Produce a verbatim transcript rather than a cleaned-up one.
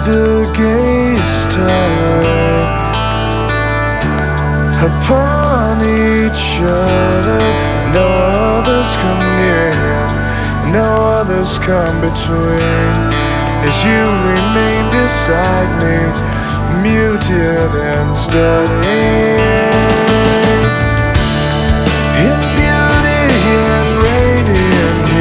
the gaze tower upon each other. No others come near, no others come between. As you remain beside me, muted and steady.